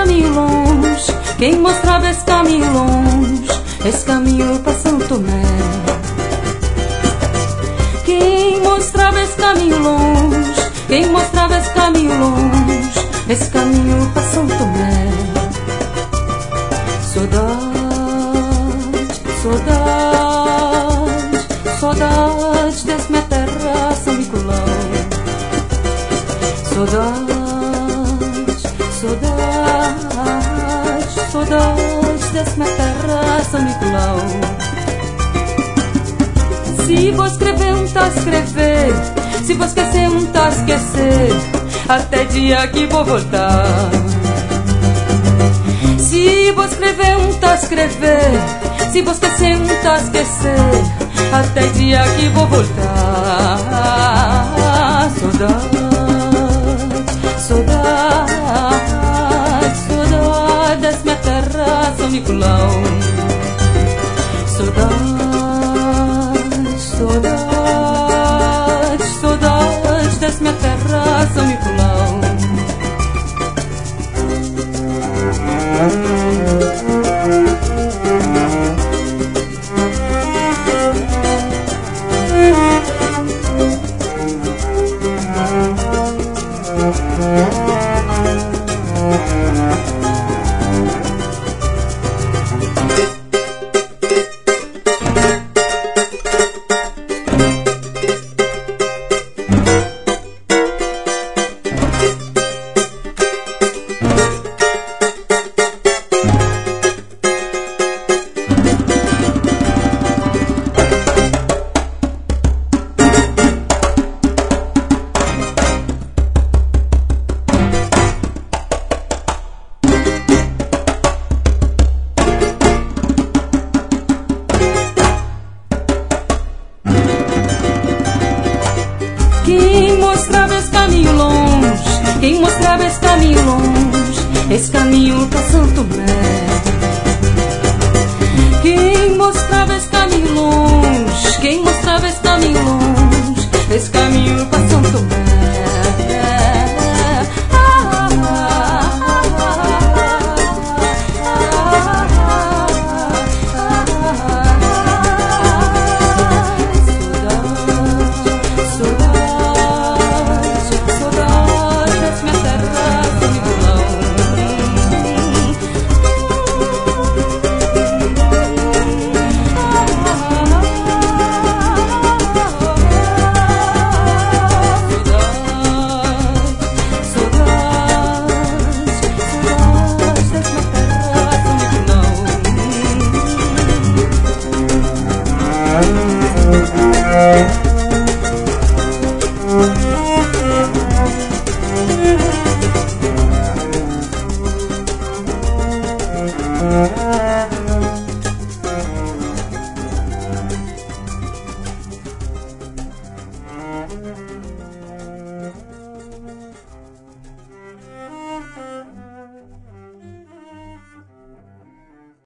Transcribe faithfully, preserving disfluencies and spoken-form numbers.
caminho longe, quem mostrava esse caminho longe, esse caminho pra São Tomé. Quem mostrava esse caminho longe, quem mostrava esse caminho longe, esse caminho pra São Tomé. Saudade, saudade, saudade desse minha terra, São Nicolau. Saudade, saudade, saudade desse minha terra, São Nicolau. Se vou escrever, um tá escrever, se vou esquecer, um tá esquecer, até dia que vou voltar. Se vou escrever, um tá escrever, se vou esquecer, um tá esquecer, até dia que vou voltar. Saudade, saudade, saudade dessa minha terra, São Nicolau. Saudade, saudade, saudade dessa minha terra, São Nicolau. Quem mostrava esse caminho longe, quem mostrava esse caminho longe, esse caminho pra São Tomé. Quem mostrava esse caminho longe, quem mostrava esse caminho longe, esse caminho pra São Tomé.